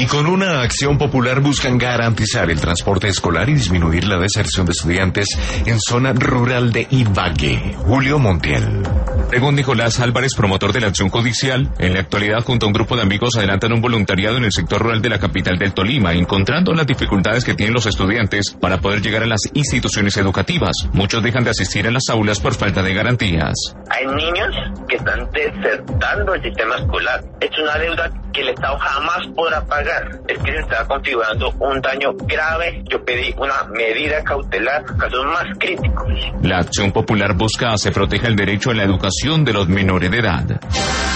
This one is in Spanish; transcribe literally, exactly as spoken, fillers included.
Y con una acción popular buscan garantizar el transporte escolar y disminuir la deserción de estudiantes en zona rural de Ibagué. Julio Montiel. Según Nicolás Álvarez, promotor de la acción judicial, en la actualidad junto a un grupo de amigos adelantan un voluntariado en el sector rural de la capital del Tolima, encontrando las dificultades que tienen los estudiantes para poder llegar a las instituciones educativas. Muchos dejan de asistir a las aulas por falta de garantías. Hay niños que están desertando el sistema escolar. Es una deuda que el Estado jamás podrá pagar. Es que se está configurando un daño grave. Yo pedí una medida cautelar, casos más críticos. La acción popular busca se proteja el derecho a la educación de los menores de edad.